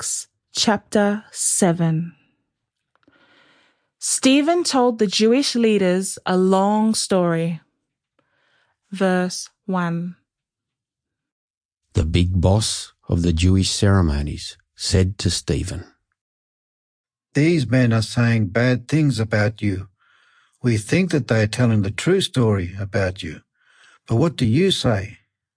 Acts chapter 7. Stephen told the Jewish leaders a long story. Verse 1. The big boss of the Jewish ceremonies said to Stephen, "These men are saying bad things about you. We think that they are telling the true story about you. But what do you say?"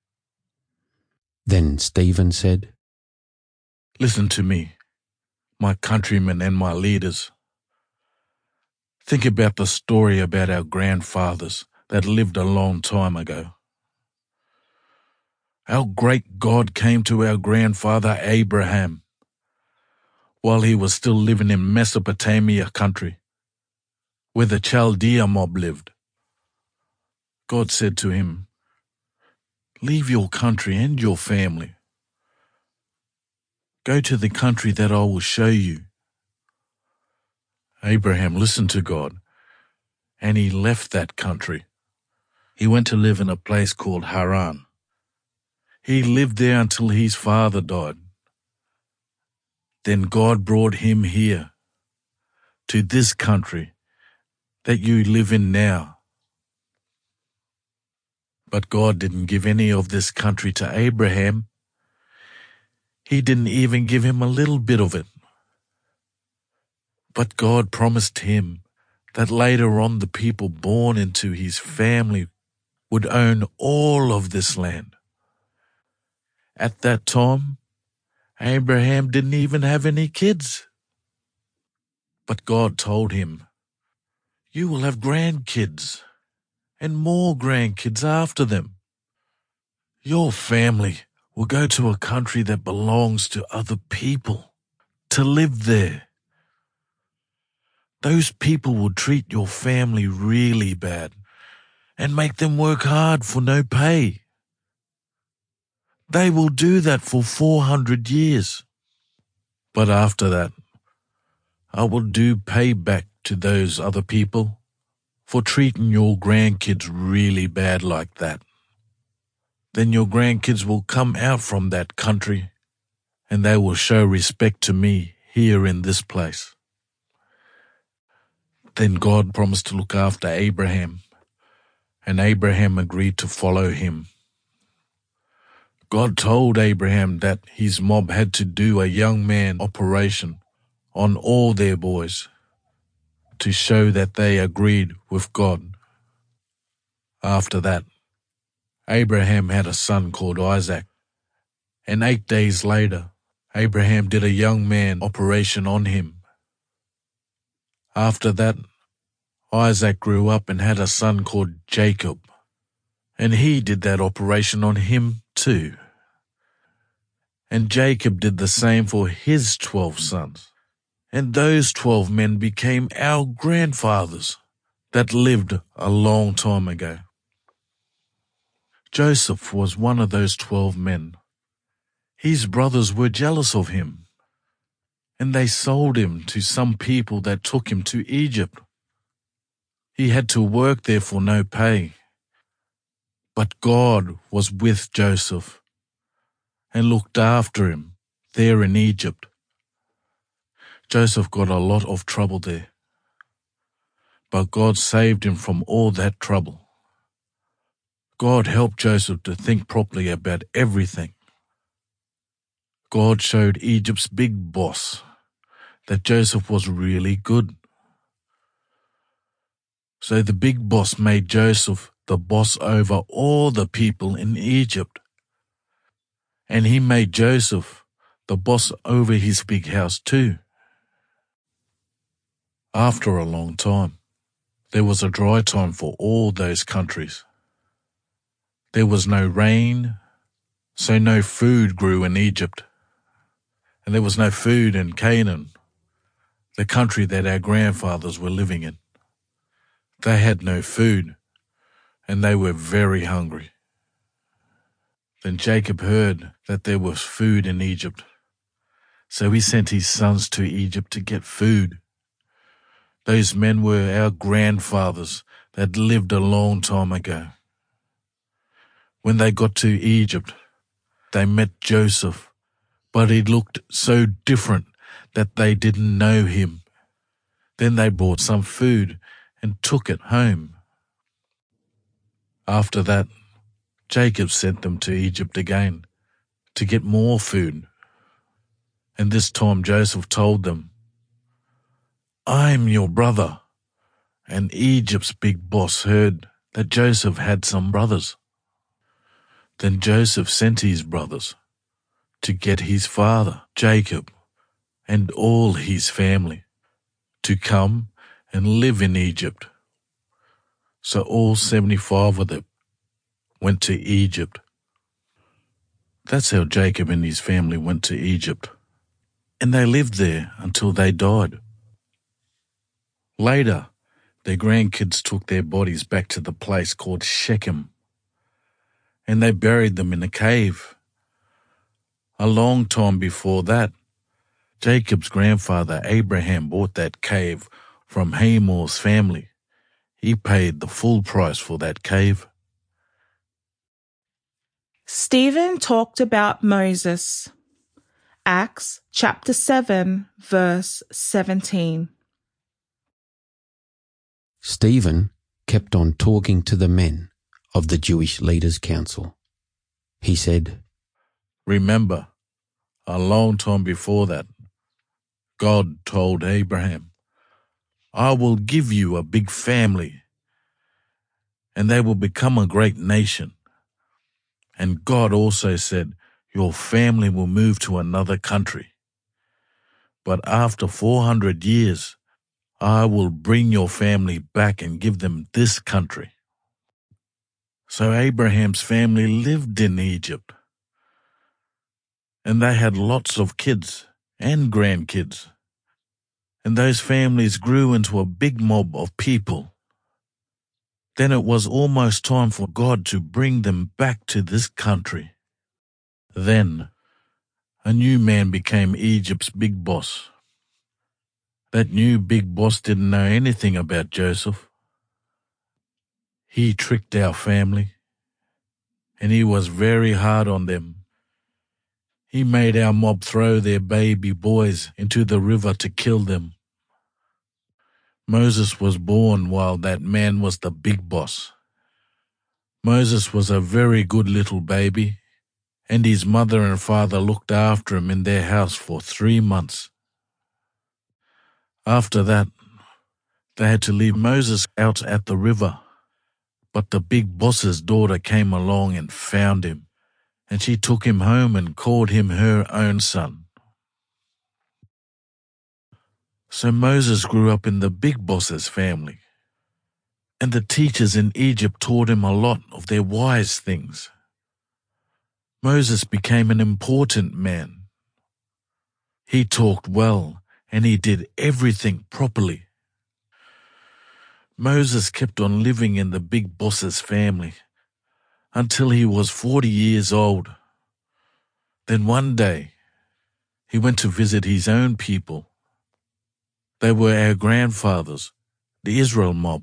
Then Stephen said, "Listen to me, my countrymen and my leaders. Think about the story about our grandfathers that lived a long time ago. Our great God came to our grandfather Abraham while he was still living in Mesopotamia country, where the Chaldea mob lived. God said to him, 'Leave your country and your family. Go to the country that I will show you.' Abraham listened to God, and he left that country. He went to live in a place called Haran. He lived there until his father died. Then God brought him here, to this country that you live in now. But God didn't give any of this country to Abraham. He didn't even give him a little bit of it. But God promised him that later on the people born into his family would own all of this land. At that time, Abraham didn't even have any kids. But God told him, 'You will have grandkids and more grandkids after them. Your family will go to a country that belongs to other people to live there. Those people will treat your family really bad and make them work hard for no pay. They will do that for 400 years. But after that, I will do payback to those other people for treating your grandkids really bad like that. Then your grandkids will come out from that country and they will show respect to me here in this place.' Then God promised to look after Abraham, and Abraham agreed to follow him. God told Abraham that his mob had to do a young man operation on all their boys to show that they agreed with God. After that, Abraham had a son called Isaac, and 8 days later, Abraham did a young man operation on him. After that, Isaac grew up and had a son called Jacob, and he did that operation on him too. And Jacob did the same for his 12 sons. And those 12 men became our grandfathers that lived a long time ago. Joseph was one of those 12 men. His brothers were jealous of him, and they sold him to some people that took him to Egypt. He had to work there for no pay. But God was with Joseph and looked after him there in Egypt. Joseph got a lot of trouble there, but God saved him from all that trouble. God helped Joseph to think properly about everything. God showed Egypt's big boss that Joseph was really good. So the big boss made Joseph the boss over all the people in Egypt. And he made Joseph the boss over his big house too. After a long time, there was a dry time for all those countries. There was no rain, so no food grew in Egypt. And there was no food in Canaan, the country that our grandfathers were living in. They had no food, and they were very hungry. Then Jacob heard that there was food in Egypt, so he sent his sons to Egypt to get food. Those men were our grandfathers that lived a long time ago. When they got to Egypt, they met Joseph but he looked so different that they didn't know him. Then they bought some food and took it home. After that, Jacob sent them to Egypt again to get more food. And this time Joseph told them, "I'm your brother." And Egypt's big boss heard that Joseph had some brothers. Then Joseph sent his brothers to get his father, Jacob, and all his family to come and live in Egypt. So all 75 of them went to Egypt. That's how Jacob and his family went to Egypt, and they lived there until they died. Later, their grandkids took their bodies back to the place called Shechem, and they buried them in a cave. A long time before that, Jacob's grandfather Abraham bought that cave from Hamor's family. He paid the full price for that cave. Stephen talked about Moses. Acts chapter 7, verse 17. Stephen kept on talking to the men of the Jewish leaders' council. He said, "Remember, a long time before that, God told Abraham, 'I will give you a big family, and they will become a great nation.' And God also said, 'Your family will move to another country. But after 400 years, I will bring your family back and give them this country.' So Abraham's family lived in Egypt, and they had lots of kids and grandkids, and those families grew into a big mob of people. Then it was almost time for God to bring them back to this country. Then a new man became Egypt's big boss. That new big boss didn't know anything about Joseph. He tricked our family, and he was very hard on them. He made our mob throw their baby boys into the river to kill them. Moses was born while that man was the big boss. Moses was a very good little baby, and his mother and father looked after him in their house for 3 months. After that, they had to leave Moses out at the river. But the big boss's daughter came along and found him, and she took him home and called him her own son. So Moses grew up in the big boss's family, and the teachers in Egypt taught him a lot of their wise things. Moses became an important man. He talked well, and he did everything properly. Moses kept on living in the big boss's family until he was 40 years old. Then one day, he went to visit his own people. They were our grandfathers, the Israel mob.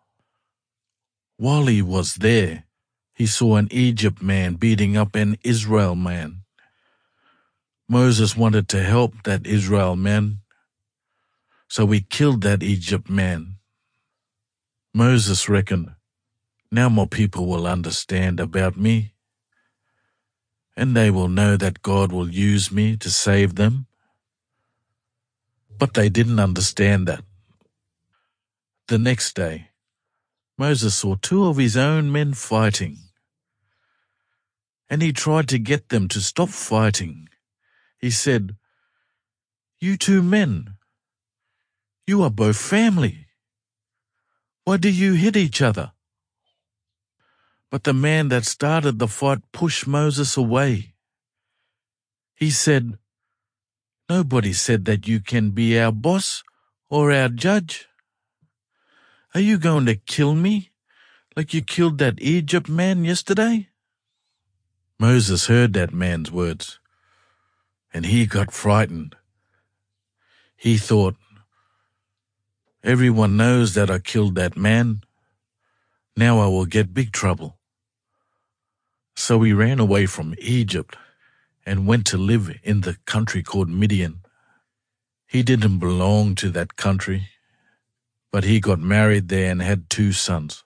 While he was there, he saw an Egypt man beating up an Israel man. Moses wanted to help that Israel man, so he killed that Egypt man. Moses reckoned, now more people will understand about me, and they will know that God will use me to save them. But they didn't understand that. The next day, Moses saw 2 of his own men fighting, and he tried to get them to stop fighting. He said, "You 2 men, you are both family. Why do you hit each other?" But the man that started the fight pushed Moses away. He said, "Nobody said that you can be our boss or our judge. Are you going to kill me like you killed that Egypt man yesterday?" Moses heard that man's words, and he got frightened. He thought, everyone knows that I killed that man. Now I will get big trouble. So he ran away from Egypt and went to live in the country called Midian. He didn't belong to that country, but he got married there and had 2 sons.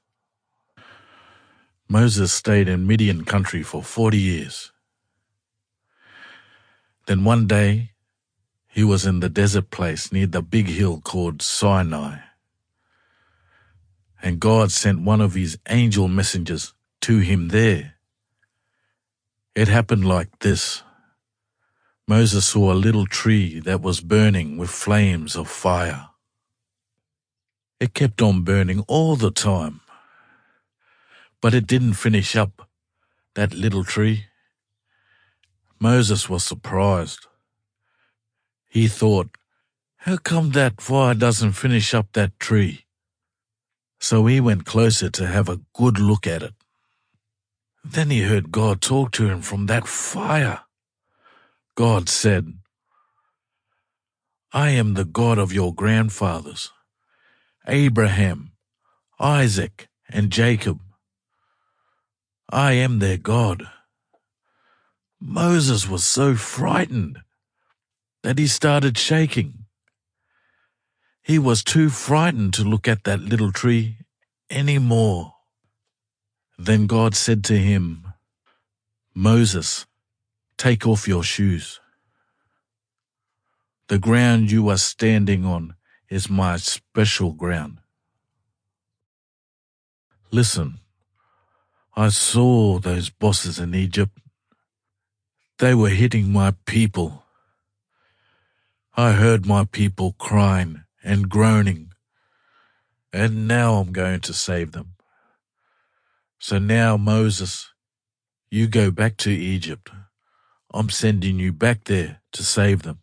Moses stayed in Midian country for 40 years. Then one day, he was in the desert place near the big hill called Sinai. And God sent one of his angel messengers to him there. It happened like this. Moses saw a little tree that was burning with flames of fire. It kept on burning all the time, but it didn't finish up that little tree. Moses was surprised. He thought, how come that fire doesn't finish up that tree? So he went closer to have a good look at it. Then he heard God talk to him from that fire. God said, I am the God of your grandfathers, Abraham, Isaac, and Jacob. I am their God. Moses was so frightened that he started shaking. He was too frightened to look at that little tree anymore. Then God said to him, Moses, take off your shoes. The ground you are standing on is my special ground. Listen, I saw those bosses in Egypt. They were hitting my people. I heard my people crying and groaning, and now I'm going to save them. So now, Moses, you go back to Egypt. I'm sending you back there to save them.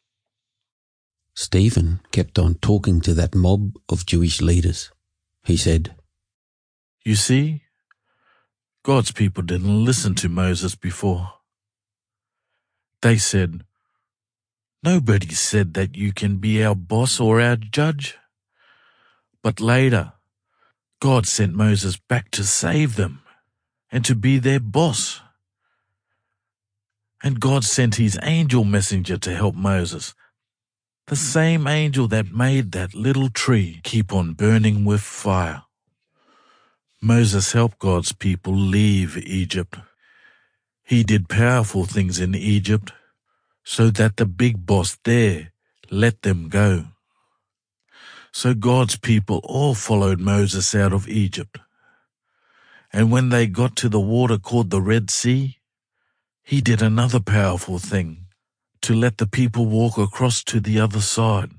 Stephen kept on talking to that mob of Jewish leaders. He said, You see, God's people didn't listen to Moses before. They said, Nobody said that you can be our boss or our judge. But later, God sent Moses back to save them and to be their boss. And God sent his angel messenger to help Moses, the same angel that made that little tree keep on burning with fire. Moses helped God's people leave Egypt. He did powerful things in Egypt so that the big boss there let them go. So God's people all followed Moses out of Egypt. And when they got to the water called the Red Sea, he did another powerful thing to let the people walk across to the other side.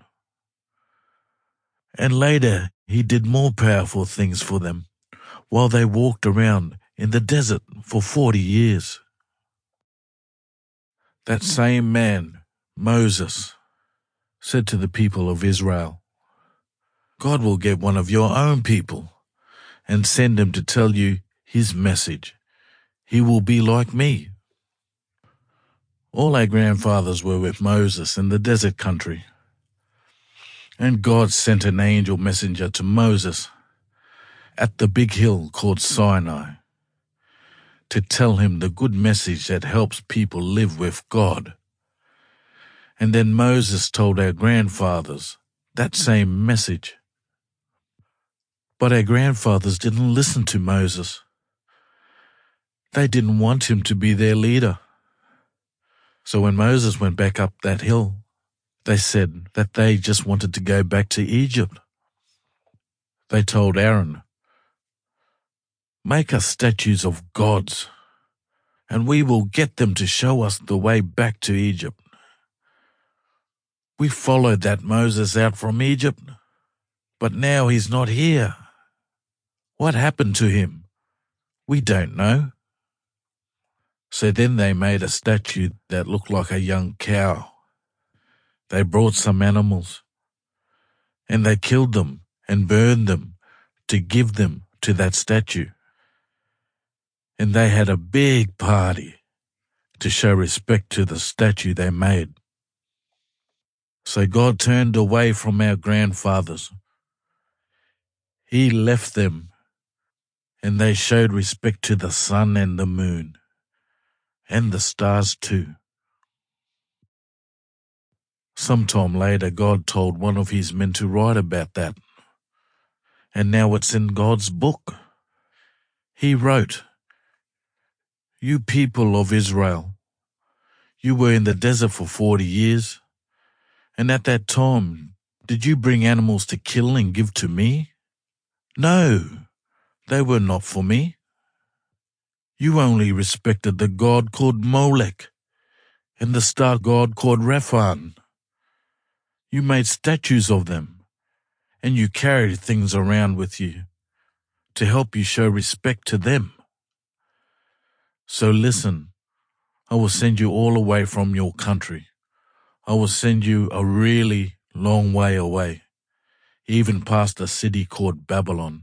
And later he did more powerful things for them while they walked around in the desert for 40 years. That same man, Moses, said to the people of Israel, God will get one of your own people and send him to tell you his message. He will be like me. All our grandfathers were with Moses in the desert country. And God sent an angel messenger to Moses at the big hill called Sinai to tell him the good message that helps people live with God. And then Moses told our grandfathers that same message. But our grandfathers didn't listen to Moses. They didn't want him to be their leader. So when Moses went back up that hill, they said that they just wanted to go back to Egypt. They told Aaron, make us statues of gods, and we will get them to show us the way back to Egypt. We followed that Moses out from Egypt, but now he's not here. What happened to him? We don't know. So then they made a statue that looked like a young cow. They brought some animals, and they killed them and burned them to give them to that statue. And they had a big party to show respect to the statue they made. So God turned away from our grandfathers. He left them, and they showed respect to the sun and the moon. and the stars too. Sometime later, God told one of his men to write about that, and now it's in God's book. He wrote, "You people of Israel, you were in the desert for 40 years, and at that time, did you bring animals to kill and give to me? No, they were not for me. You only respected the god called Molech and the star god called Rephan. You made statues of them, and you carried things around with you to help you show respect to them. So listen, I will send you all away from your country. I will send you a really long way away, even past a city called Babylon."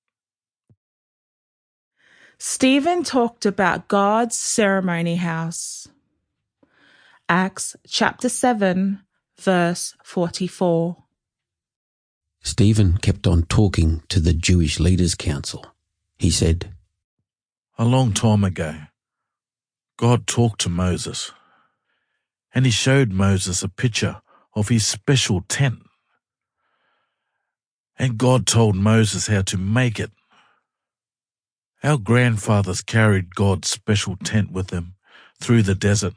Stephen talked about God's ceremony house. Acts chapter 7, verse 44. Stephen kept on talking to the Jewish Leaders' Council. He said, A long time ago, God talked to Moses, and he showed Moses a picture of his special tent. And God told Moses how to make it. Our grandfathers carried God's special tent with them through the desert.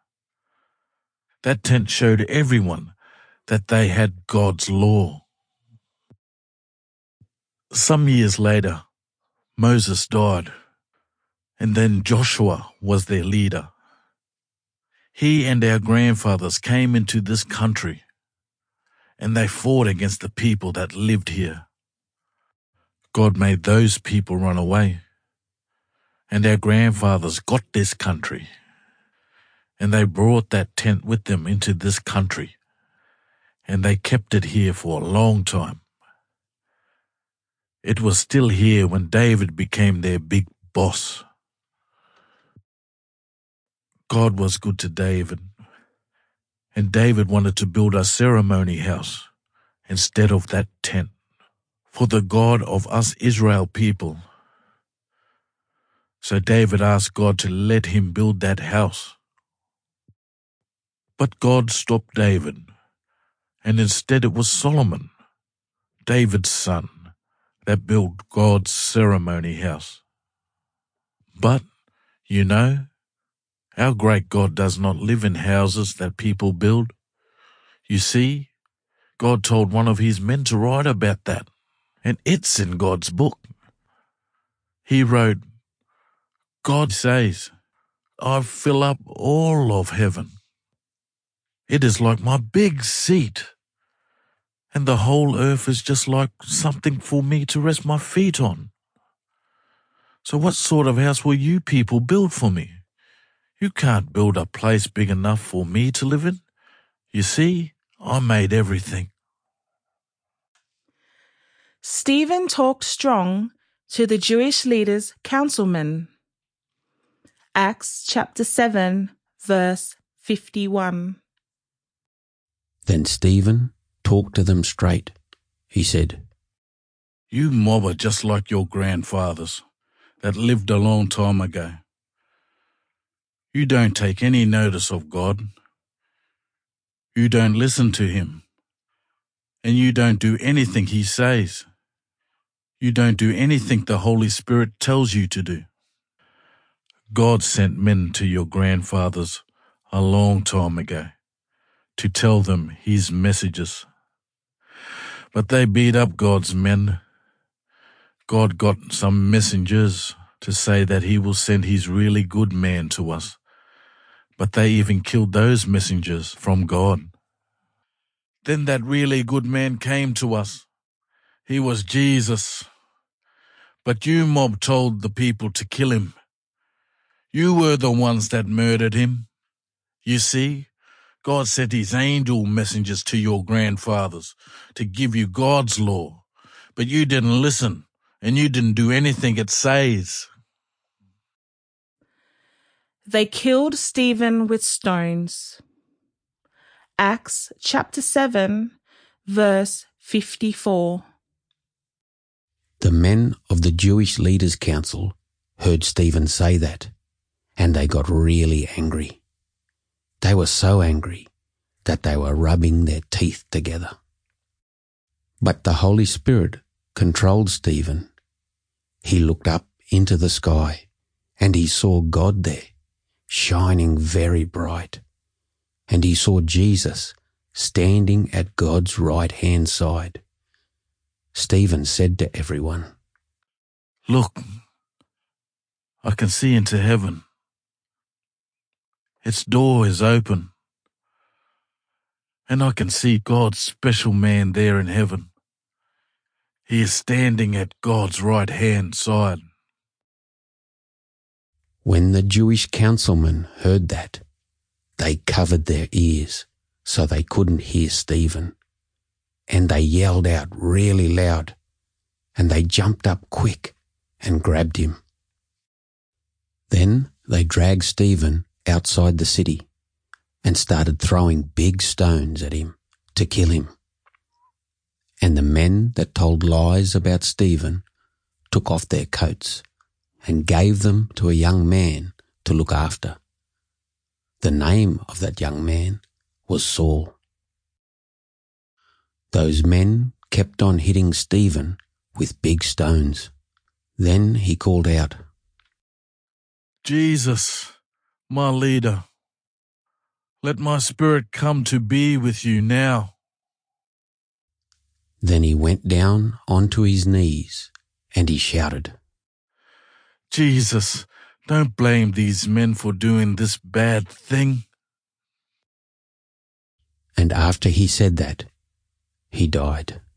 That tent showed everyone that they had God's law. Some years later, Moses died, and then Joshua was their leader. He and our grandfathers came into this country, and they fought against the people that lived here. God made those people run away, and our grandfathers got this country, and they brought that tent with them into this country, and they kept it here for a long time. It was still here when David became their big boss. God was good to David, and David wanted to build a ceremony house instead of that tent for the God of us Israel people. So David asked God to let him build that house. But God stopped David, and instead it was Solomon, David's son, that built God's ceremony house. But, you know, our great God does not live in houses that people build. You see, God told one of his men to write about that, and it's in God's book. He wrote, God says, I fill up all of heaven. It is like my big seat, and the whole earth is just like something for me to rest my feet on. So what sort of house will you people build for me? You can't build a place big enough for me to live in. You see, I made everything. Stephen talked strong to the Jewish leaders' councilmen. Acts chapter 7, verse 51. Then Stephen talked to them straight. He said, You mob are just like your grandfathers that lived a long time ago. You don't take any notice of God. You don't listen to him. And you don't do anything he says. You don't do anything the Holy Spirit tells you to do. God sent men to your grandfathers a long time ago to tell them his messages. But they beat up God's men. God got some messengers to say that he will send his really good man to us. But they even killed those messengers from God. Then that really good man came to us. He was Jesus. But you mob told the people to kill him. You were the ones that murdered him. You see, God sent his angel messengers to your grandfathers to give you God's law. But you didn't listen, and you didn't do anything it says. They killed Stephen with stones. Acts chapter 7, verse 54. The men of the Jewish Leaders' Council heard Stephen say that, and they got really angry. They were so angry that they were rubbing their teeth together. But the Holy Spirit controlled Stephen. He looked up into the sky and he saw God there, shining very bright. And he saw Jesus standing at God's right-hand side. Stephen said to everyone, "Look, I can see into heaven. Its door is open, and I can see God's special man there in heaven. He is standing at God's right-hand side." When the Jewish councilmen heard that, they covered their ears so they couldn't hear Stephen, and they yelled out really loud, and they jumped up quick and grabbed him. Then they dragged Stephen outside the city and started throwing big stones at him to kill him. And the men that told lies about Stephen took off their coats and gave them to a young man to look after. The name of that young man was Saul. Those men kept on hitting Stephen with big stones. Then he called out, "Jesus, my leader, let my spirit come to be with you now." Then he went down onto his knees and he shouted, "Jesus, don't blame these men for doing this bad thing." And after he said that, he died.